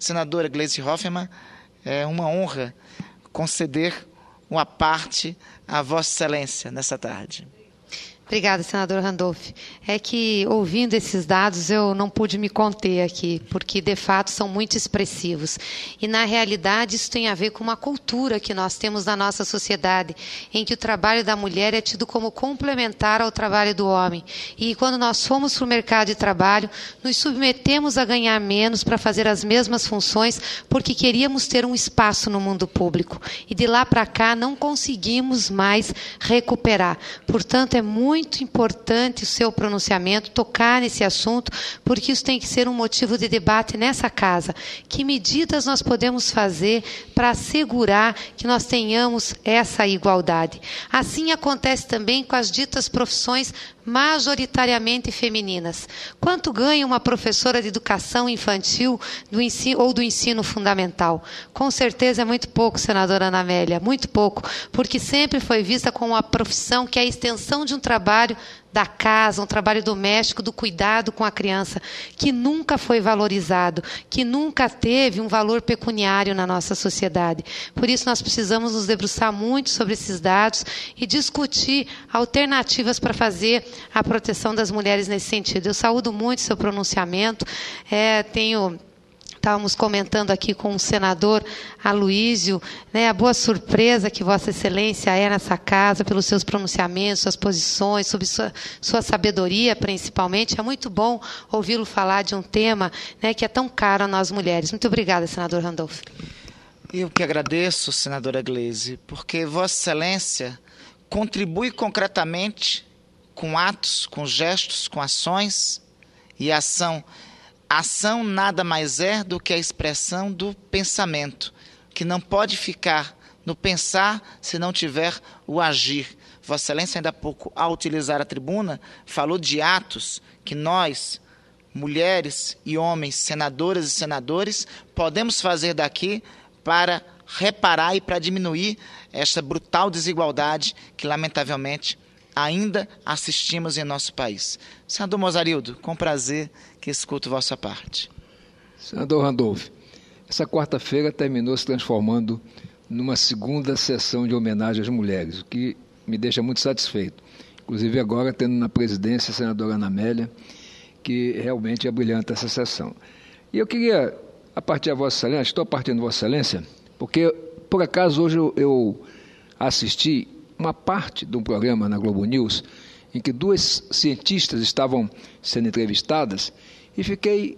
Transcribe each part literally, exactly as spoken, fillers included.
senadora Gleisi Hoffmann, é uma honra conceder uma parte a Vossa Excelência nessa tarde. Obrigada, senador Randolph. É que, ouvindo esses dados, eu não pude me conter aqui, porque, de fato, são muito expressivos. E, na realidade, isso tem a ver com uma cultura que nós temos na nossa sociedade, em que o trabalho da mulher é tido como complementar ao trabalho do homem. E, quando nós fomos para o mercado de trabalho, nos submetemos a ganhar menos para fazer as mesmas funções, porque queríamos ter um espaço no mundo público. E, de lá para cá, não conseguimos mais recuperar. Portanto, é muito Muito importante o seu pronunciamento, tocar nesse assunto, porque isso tem que ser um motivo de debate nessa casa. Que medidas nós podemos fazer para assegurar que nós tenhamos essa igualdade? Assim acontece também com as ditas profissões majoritariamente femininas. Quanto ganha uma professora de educação infantil do ensino, ou do ensino fundamental? Com certeza é muito pouco, senadora Ana Amélia, muito pouco, porque sempre foi vista como uma profissão que é a extensão de um trabalho da casa, um trabalho doméstico, do cuidado com a criança, que nunca foi valorizado, que nunca teve um valor pecuniário na nossa sociedade. Por isso, nós precisamos nos debruçar muito sobre esses dados e discutir alternativas para fazer a proteção das mulheres nesse sentido. Eu saúdo muito seu pronunciamento, é, tenho... Estávamos comentando aqui com o senador Aloísio, né, a boa surpresa que Vossa Excelência é nessa casa, pelos seus pronunciamentos, suas posições, sobre sua, sua sabedoria, principalmente. É muito bom ouvi-lo falar de um tema, né, que é tão caro a nós mulheres. Muito obrigada, senador Randolph. Eu que agradeço, senadora Gleisi, porque Vossa Excelência contribui concretamente com atos, com gestos, com ações e ação. Ação nada mais é do que a expressão do pensamento, que não pode ficar no pensar se não tiver o agir. Vossa Excelência, ainda há pouco, ao utilizar a tribuna, falou de atos que nós, mulheres e homens, senadoras e senadores, podemos fazer daqui para reparar e para diminuir esta brutal desigualdade que, lamentavelmente, ainda assistimos em nosso país. Senador Mozarildo, com prazer que escuto vossa parte. Senador Randolph, essa quarta-feira terminou se transformando numa segunda sessão de homenagem às mulheres, o que me deixa muito satisfeito. Inclusive agora tendo na presidência a senadora Ana Amélia, que realmente é brilhante essa sessão. E eu queria, a partir da Vossa Excelência, estou partindo de Vossa Excelência, porque por acaso hoje eu, eu assisti uma parte de um programa na Globo News em que duas cientistas estavam sendo entrevistadas e fiquei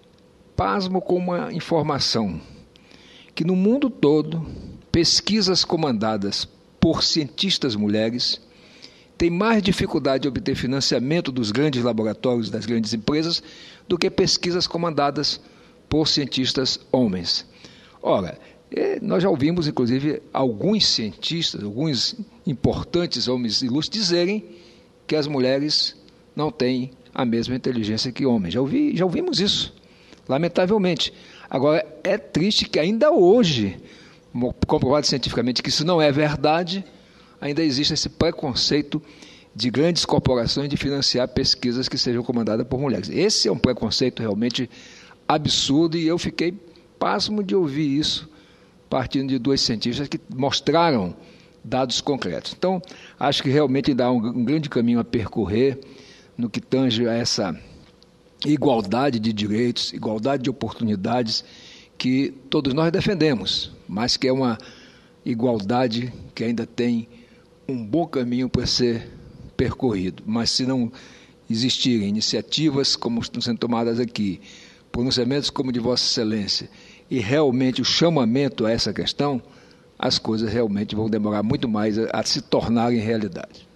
pasmo com uma informação, que no mundo todo, pesquisas comandadas por cientistas mulheres têm mais dificuldade de obter financiamento dos grandes laboratórios, das grandes empresas, do que pesquisas comandadas por cientistas homens. Ora, nós já ouvimos, inclusive, alguns cientistas, alguns importantes homens ilustres dizerem que as mulheres não têm a mesma inteligência que homens. Já, ouvi, já ouvimos isso, lamentavelmente. Agora, é triste que ainda hoje, comprovado cientificamente que isso não é verdade, ainda existe esse preconceito de grandes corporações de financiar pesquisas que sejam comandadas por mulheres. Esse é um preconceito realmente absurdo e eu fiquei pasmo de ouvir isso partindo de dois cientistas que mostraram dados concretos. Então, acho que realmente dá um, um grande caminho a percorrer no que tange a essa igualdade de direitos, igualdade de oportunidades que todos nós defendemos, mas que é uma igualdade que ainda tem um bom caminho para ser percorrido. Mas se não existirem iniciativas como estão sendo tomadas aqui, pronunciamentos como de Vossa Excelência, e realmente o chamamento a essa questão, as coisas realmente vão demorar muito mais a, a se tornarem realidade.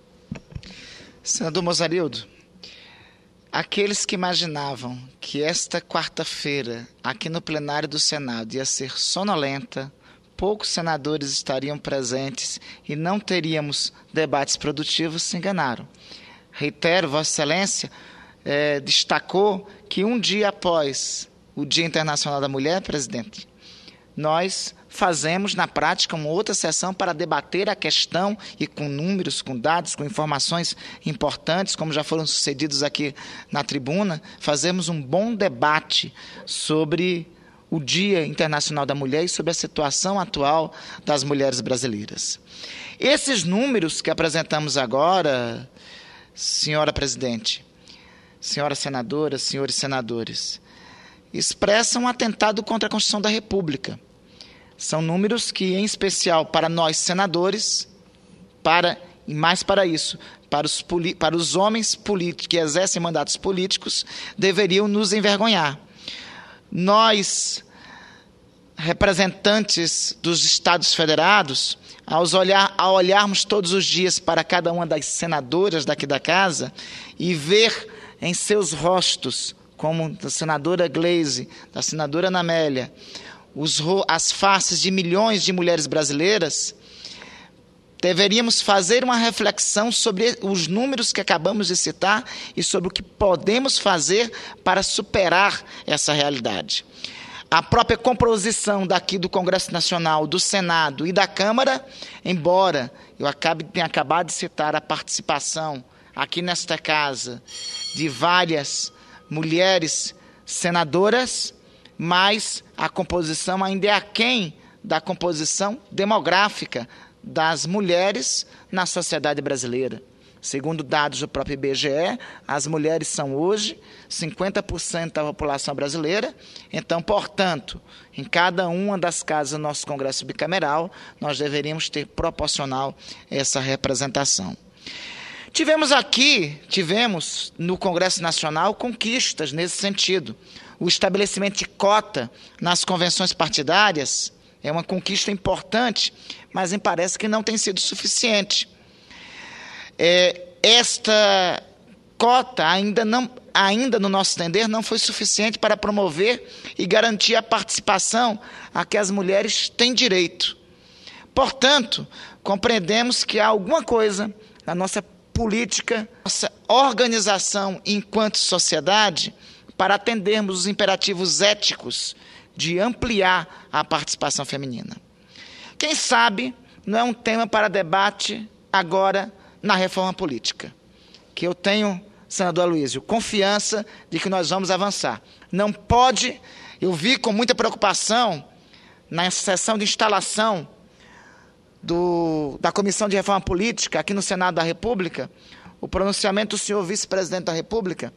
Senador Mozarildo, aqueles que imaginavam que esta quarta-feira, aqui no plenário do Senado, ia ser sonolenta, poucos senadores estariam presentes e não teríamos debates produtivos, se enganaram. Reitero, Vossa Excelência eh, destacou que um dia após o Dia Internacional da Mulher, presidente, nós fazemos na prática uma outra sessão para debater a questão e com números, com dados, com informações importantes, como já foram sucedidos aqui na tribuna, fazemos um bom debate sobre o Dia Internacional da Mulher e sobre a situação atual das mulheres brasileiras. Esses números que apresentamos agora, senhora presidente, senhora senadora, senhores senadores, expressam um atentado contra a Constituição da República. São números que, em especial para nós senadores, para, e mais para isso, para os, para os homens políticos que exercem mandatos políticos, deveriam nos envergonhar. Nós, representantes dos Estados Federados, ao, olhar, ao olharmos todos os dias para cada uma das senadoras daqui da casa e ver em seus rostos, como da senadora Gleisi, da senadora Ana Amélia, os, as faces de milhões de mulheres brasileiras, deveríamos fazer uma reflexão sobre os números que acabamos de citar e sobre o que podemos fazer para superar essa realidade. A própria composição daqui do Congresso Nacional, do Senado e da Câmara, embora eu acabe, tenha acabado de citar a participação aqui nesta casa de várias mulheres senadoras, mas a composição ainda é aquém da composição demográfica das mulheres na sociedade brasileira. Segundo dados do próprio I B G E, as mulheres são hoje cinquenta por cento da população brasileira. Então, portanto, em cada uma das casas do nosso Congresso bicameral, nós deveríamos ter proporcional essa representação. Tivemos aqui, tivemos no Congresso Nacional conquistas nesse sentido. O estabelecimento de cota nas convenções partidárias é uma conquista importante, mas me parece que não tem sido suficiente. É, esta cota, ainda, não, ainda no nosso entender, não foi suficiente para promover e garantir a participação a que as mulheres têm direito. Portanto, compreendemos que há alguma coisa na nossa política, nossa organização enquanto sociedade, para atendermos os imperativos éticos de ampliar a participação feminina. Quem sabe não é um tema para debate agora na reforma política, que eu tenho, senador Aloysio, confiança de que nós vamos avançar. Não pode, eu vi com muita preocupação, na sessão de instalação do, da Comissão de Reforma Política, aqui no Senado da República, o pronunciamento do senhor vice-presidente da República,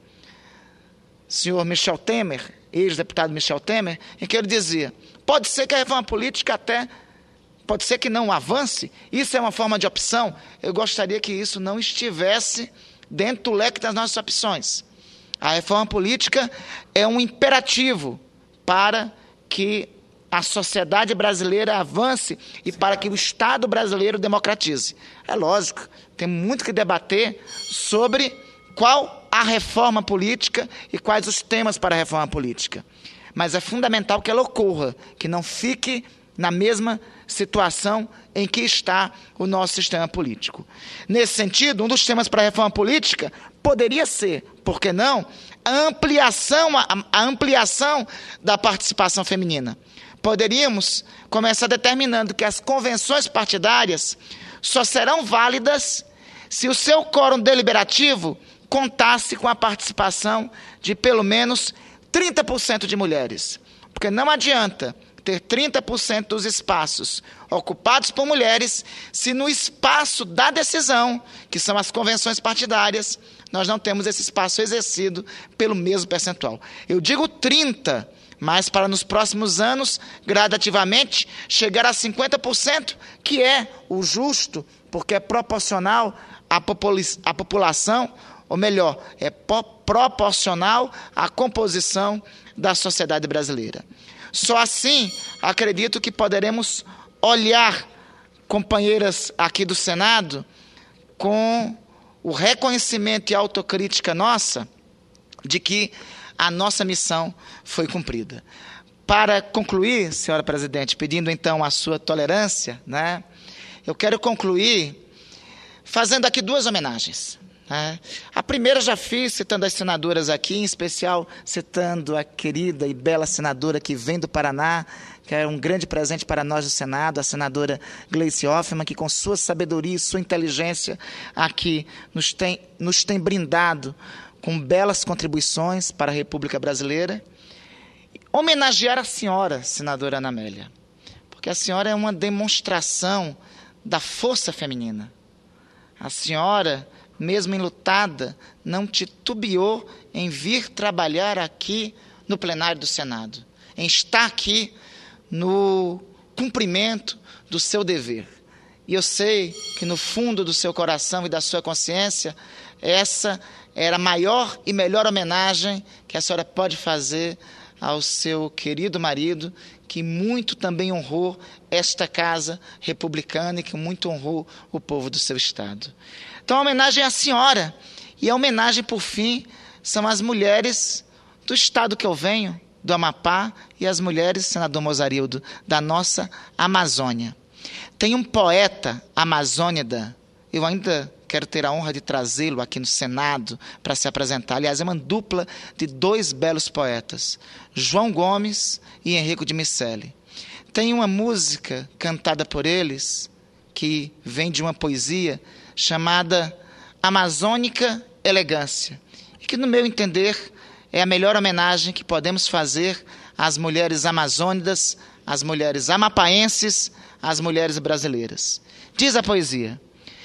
senhor Michel Temer, ex-deputado Michel Temer, em que ele dizia, pode ser que a reforma política até, pode ser que não avance, isso é uma forma de opção, eu gostaria que isso não estivesse dentro do leque das nossas opções. A reforma política é um imperativo para que a sociedade brasileira avance e para que o Estado brasileiro democratize. É lógico, tem muito que debater sobre qual a reforma política e quais os temas para a reforma política. Mas é fundamental que ela ocorra, que não fique na mesma situação em que está o nosso sistema político. Nesse sentido, um dos temas para a reforma política poderia ser, por que não, a ampliação, a, a ampliação da participação feminina. Poderíamos começar determinando que as convenções partidárias só serão válidas se o seu quórum deliberativo contasse com a participação de pelo menos trinta por cento de mulheres. Porque não adianta ter trinta por cento dos espaços ocupados por mulheres se no espaço da decisão, que são as convenções partidárias, nós não temos esse espaço exercido pelo mesmo percentual. Eu digo trinta, mas para nos próximos anos, gradativamente, chegar a cinquenta por cento, que é o justo, porque é proporcional à, popula- à população, ou melhor, é po- proporcional à composição da sociedade brasileira. Só assim, acredito que poderemos olhar, companheiras aqui do Senado, com o reconhecimento e autocrítica nossa de que a nossa missão foi cumprida. Para concluir, senhora presidente, pedindo então a sua tolerância, né, eu quero concluir fazendo aqui duas homenagens. Né? A primeira já fiz, citando as senadoras aqui, em especial citando a querida e bela senadora que vem do Paraná, que é um grande presente para nós do Senado, a senadora Gleisi Hoffmann, que com sua sabedoria e sua inteligência aqui nos tem, nos tem brindado com belas contribuições para a República Brasileira. homenagear a senhora, senadora Ana Amélia, porque a senhora é uma demonstração da força feminina. A senhora, mesmo enlutada, não titubeou em vir trabalhar aqui no plenário do Senado, em estar aqui no cumprimento do seu dever. E eu sei que no fundo do seu coração e da sua consciência, essa era a maior e melhor homenagem que a senhora pode fazer ao seu querido marido, que muito também honrou esta casa republicana e que muito honrou o povo do seu estado. Então a homenagem é à senhora, e a homenagem, por fim, são as mulheres do estado que eu venho, do Amapá, e as mulheres, senador Mozarildo, da nossa Amazônia. Tem um poeta amazônida, eu ainda quero ter a honra de trazê-lo aqui no Senado para se apresentar. Aliás, é uma dupla de dois belos poetas, João Gomes e Henrico de Miceli. Tem uma música cantada por eles, que vem de uma poesia chamada Amazônica Elegância, e que, no meu entender, é a melhor homenagem que podemos fazer às mulheres amazônidas, às mulheres amapaenses, às mulheres brasileiras. Diz a poesia: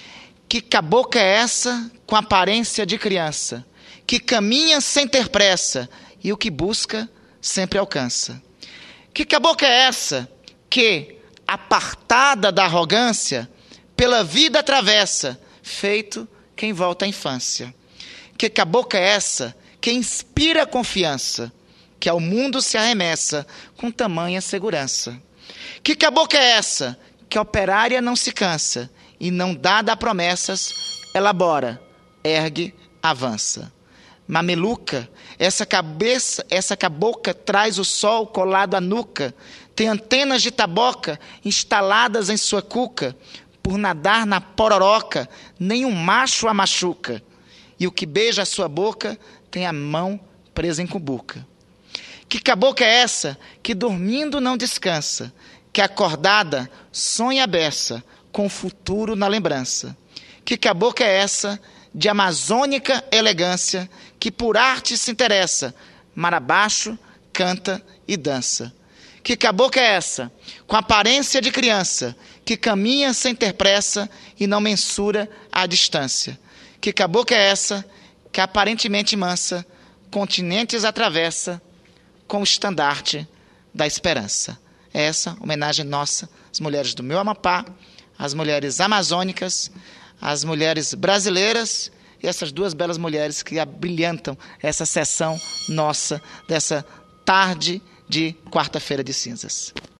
que cabocla é essa com aparência de criança, que caminha sem ter pressa e o que busca sempre alcança? Que cabocla é essa que, apartada da arrogância, pela vida atravessa, feito quem volta à infância? Que cabocla é essa que inspira confiança, que ao mundo se arremessa com tamanha segurança? Que cabocla é essa que operária não se cansa e não dada a promessas, elabora, ergue, avança? Mameluca, essa cabeça, essa cabocla traz o sol colado à nuca, tem antenas de taboca instaladas em sua cuca, por nadar na pororoca, nenhum macho a machuca, e o que beija a sua boca tem a mão presa em cumbuca. Que cabocla é essa que dormindo não descansa, que acordada sonha a beça, com o futuro na lembrança? Que cabocla é essa de amazônica elegância, que por arte se interessa, mar abaixo, canta e dança? Que cabocla é essa, com aparência de criança, que caminha sem ter pressa e não mensura a distância? Que cabocla é essa, que aparentemente mansa, continentes atravessa, com o estandarte da esperança? Essa homenagem nossa às mulheres do meu Amapá, às mulheres amazônicas, às mulheres brasileiras, e essas duas belas mulheres que abrilhantam essa sessão nossa dessa tarde de quarta-feira de cinzas.